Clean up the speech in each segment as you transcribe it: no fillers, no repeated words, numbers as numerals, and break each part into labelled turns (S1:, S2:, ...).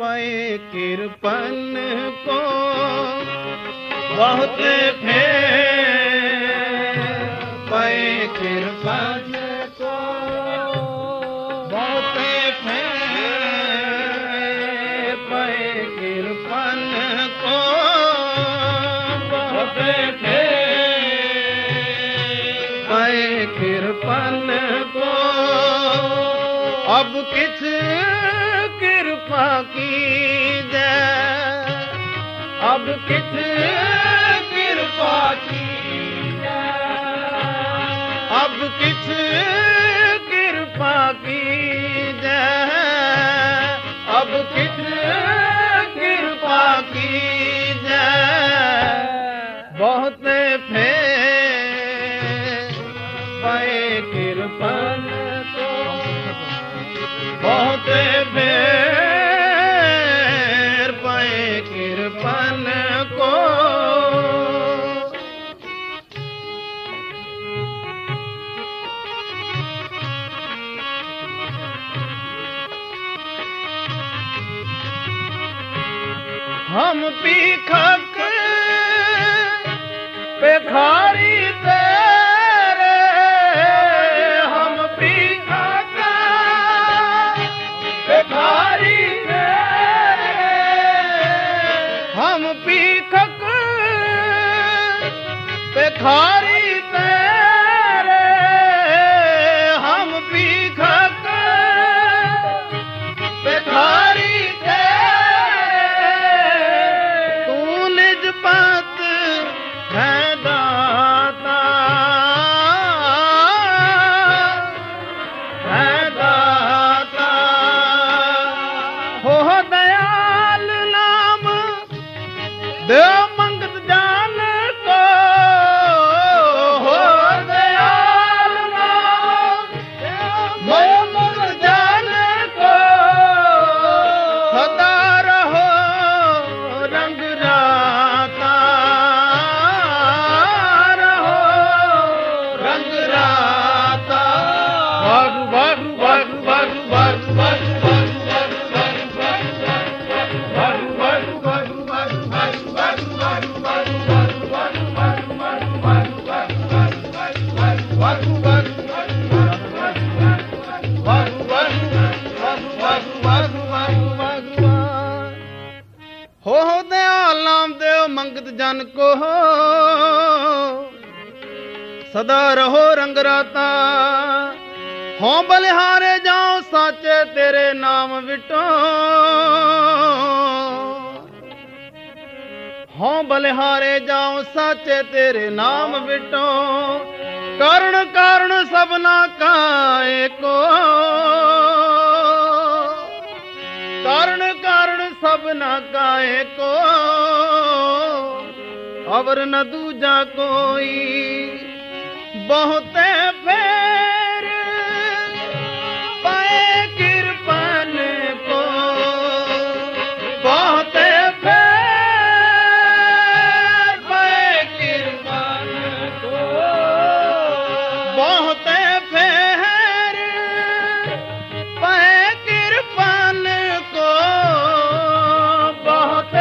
S1: पाए कृपन को बहुत फेर पाए कृपन को बहुत फेर पाए कृपन को बहुत फेर पाए कृपन को अब किस कृपा की जय अब किस कृपा की जय अब किस कृपा की जय अब किस कृपा की जय बहुत फेर पाए कृपन को बहुत फेर पाए कृपन को हम पीखक पेखारी तेरे हम पीखक पेखारी तेरे हम पीखक पेखारी तेरे हम पीखक पेखारी तेरे तू निज पत है दाता है दाता हो दयाल नाम देव मंगत जान को हो दयाल नाम देव मंगत जान को सदा रहो रंग राता रहो रंग राता वागु वागु वागु वागु वागु वागु हो दयाल नाम देव मंगत जन को सदा रहो रंग राता हो बलिहारे जाओ साचे तेरे नाम विटो हो बलिहारे जाओ साचे तेरे नाम विटो कर्ण कारण सबना का एको कारण कारण सबना का एको अवर न दूजा कोई बहुत फेर पाए कृपन को बहुत फेर पाए कृपन को बहुत फेर पाए कृपन को बहुत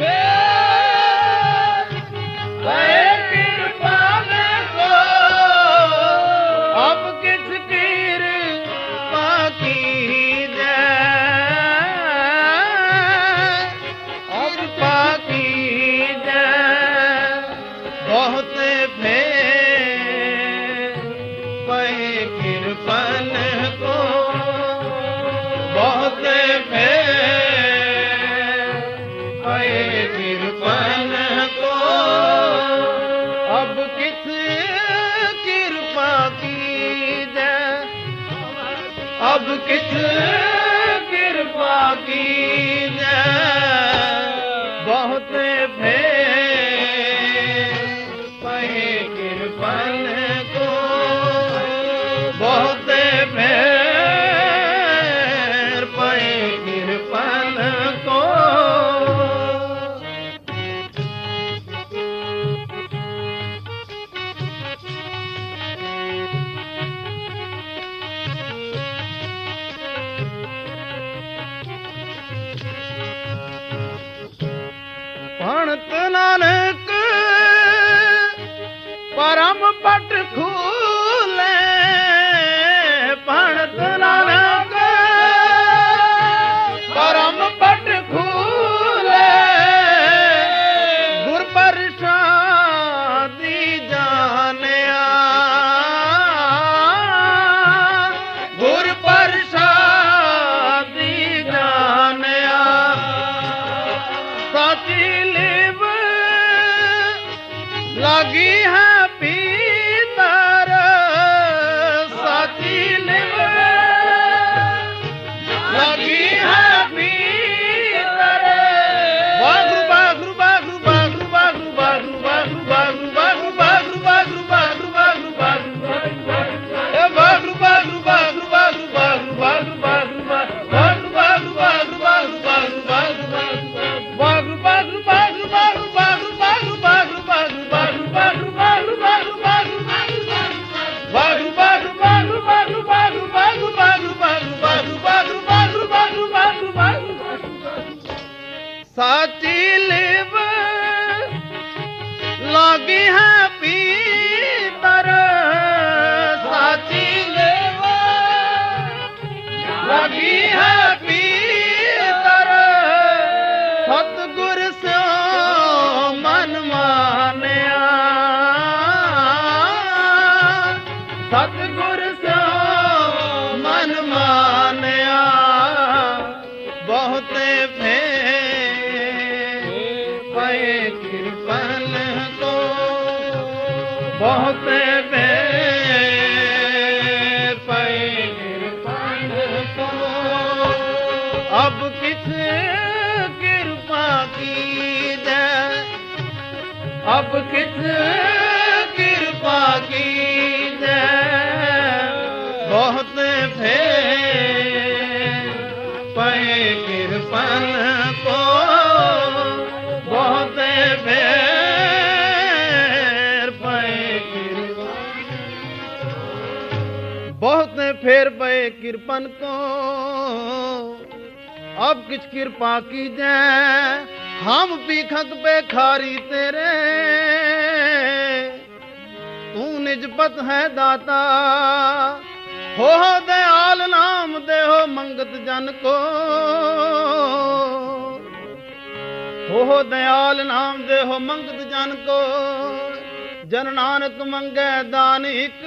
S1: फेर पाए कृपन को अब किस कृपा की जय अब पाकी जय बहुत फेर पाए कृपन को बहुत फेर पाए कृपन को अब किस कृपा की जय अब किस कृपा की जय बहुत फेर पाए कृपन को बहुत फेर पाए कृपन को ਭਣਤ ਨਾਨਕ ਪਰਮ ਪਟ ਖੂਲੇ ਭਣਤ ਨਾਨਕ ਪਰਮ ਪਟ ਖੂਲੇ ਗੁਰ ਪ੍ਰਸਾਦੀ ਜਾਣਿਆ ਗੁਰ ਪ੍ਰਸਾਦੀ ਜਾਣਿਆ ਸਾਚੀ ਲਿਵ ਲਾਗੀ ਹੈ ਪੀਤਰ ਸਾਚੀ ਲਿਵ ਲਾਗੀ ਹੈ ਪੀਤਰ ਵਾਹਿਗੁਰੂ ਵਾਹਿਗੁਰੂ ਵਾਹਿਗੁਰੂ ਵਾਹਿਗੁਰੂ ਵਾਹਿਗੁਰੂ ਵਾਹਿਗੁਰੂ ਵਾਹਿਗੁਰੂ ਵਾਹਿਗੁਰੂ ਵਾਹਿਗੁਰੂ ਵਾਹਿਗੁਰੂ ਵਾਹਿਗੁਰੂ ਵਾਹਿਗੁਰੂ ਵਾਹਿਗੁਰੂ ਵਾਹਿਗੁਰੂ ਵਾਹਿਗੁਰੂ ਵਾਹਿਗੁਰੂ ਵਾਹਿਗੁਰੂ ਵਾਹਿਗੁਰੂ ਸਾਚੀ ਲਿਵ ਲਾਗੀ ਹੈ ਪੀਤਰ ਸਾਚੀ ਲਿਵ ਲਾਗੀ ਹੈ ਪੀਤਰ ਸਤਿਗੁਰ ਸਿਓ ਮਨ ਮਾਨਿਆ ਸਤਿਗੁਰ ਸਿਓ ਮਨ ਮਾਨਿਆ ਬਹੁਤੇ ਪਏ ਕਿਰਪਨ ਕੋ ਬਹੁਤੇ ਪਏ ਕਿਰਪਨ ਕੋ ਅਬ ਕਿਛ ਕਿਰਪਾ ਕੀਜੈ ਅਬ ਕਿਛ ਕਿਰਪਾ ਕੀਜੈ ਬਹੁਤ ਪਏ ਕਿਰਪਨ ਕੋ ਬਹੁਤ बहुत फेर पए किरपन को अब किछ कृपा कीजै हम पीखक पे खारी तेरे तू निजपत है दाता हो दयाल नाम दे हो मंगत जन को हो दयाल नाम दे हो मंगत जन को जन नानक मंगे दान इक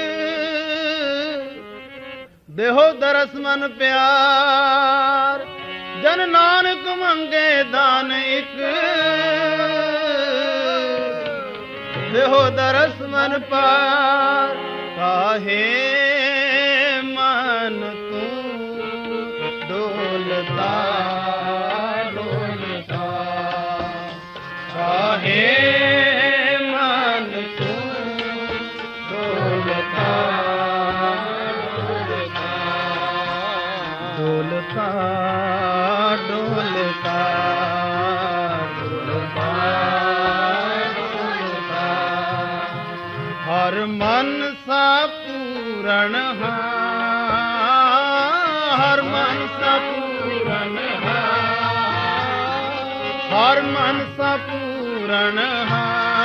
S1: देहो दरस मन प्यार जन नानक मंगे दान इक देहो दरस मन पार काहे मन तू डोलता डोलता काहे मन तू डोलता डोलता डोलता डोलता डोलता हर मन सा पूरण हर मन सा पूरण हर मन सा पूरण